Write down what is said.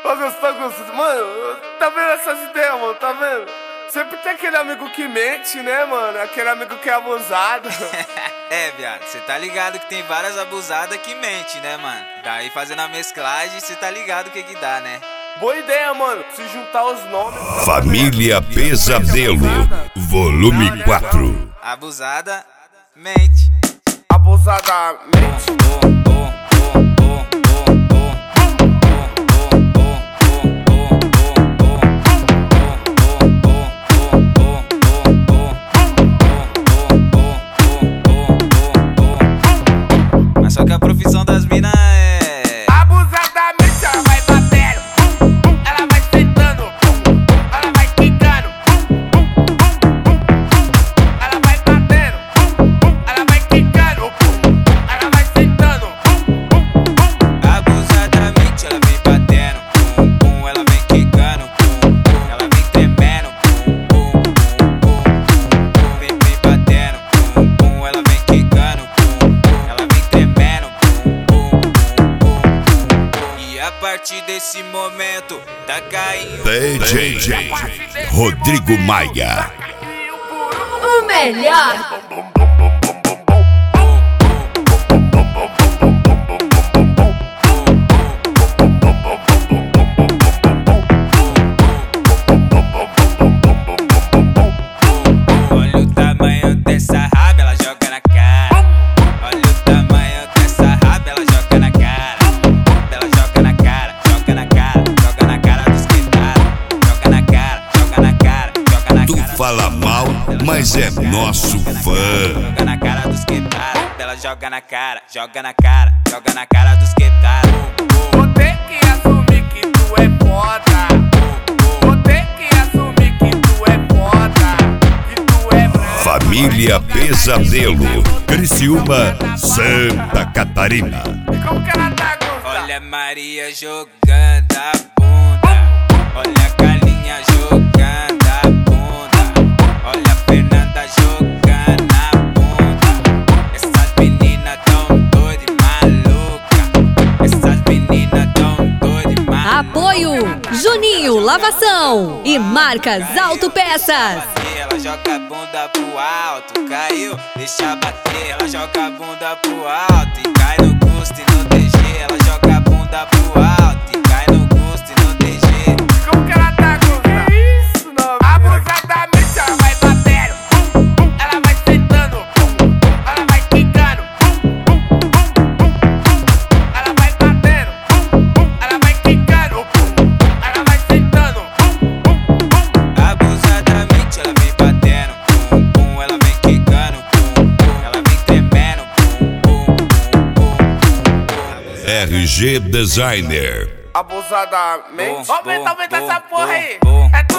Tá gostando? Mano, tá vendo essas ideias, mano? Tá vendo? Sempre tem aquele amigo que mente, né, mano? Aquele amigo que é abusado. É, viado, cê tá ligado que tem várias abusadas que mente, né, mano? Daí fazendo a mesclagem, cê tá ligado o que dá, né? Boa ideia, mano. Se juntar os nomes. Família Pesadelo, volume 4. Abusada, mente. Abusada, mente. Mas só que a profissão das minas é Abusadamente ela vai batendo, ela vai sentando, ela vai quicando, ela vai batendo, ela vai quicando, ela vai sentando. abusadamente, ela vem batendo, pum, pum, ela vem quicando, pum, pum, ela vem tremendo, pum, pum, pum, pum, pum, vem batendo, pum, pum, ela vem quicando, pum, pum, ela vem tremendo, pum, pum, pum, pum, pum. E a partir desse momento tá caindo DJ Rodrigo Maia. O melhor. Olha o tamanho dessa raba, ela joga na cara. Olha o tamanho dessa raba, ela joga na cara. Ela joga na cara, joga na cara, joga na cara dos que tá. Joga na cara, joga na cara, joga na cara. Tu fala mal, mas é nosso fã. Joga na cara dos que tá. Ela joga na cara, joga na cara, joga na cara dos que tá. Vou ter que assumir que tu é foda. Vou ter que assumir que tu é foda. Que tu é branco. Família Pesadelo, Criciúma, Santa Catarina. E como que ela tá, Gusta? Olha a Maria jogando a bunda. Olha a Carlinha jogando a bunda. Olha a Fernanda jogando a bunda. Essas meninas tão doidas e maluca. Essas meninas tão doidas e maluca. Apoio Juninho Lavação e Marcas Autopeças. Ela joga a bunda pro alto, caiu, deixa bater. Ela joga a bunda pro alto e cai no custo e no DG. Ela joga a bunda pro alto e cai no custo e no DG. Como que ela tá, Gusta? Isso, não. Abusadamente ela vai batendo, ela vai sentando, ela vai quicando, ela vai batendo, ela vai quicando, ela vai sentando. Abusadamente ela vem batendo, pum, pum, ela vem quicando, pum, pum, ela vem tremendo, pum, pum, pum, pum, pum. RG Designer. Abusadamente. Bom, Aumenta bom, essa porra aí. bom. É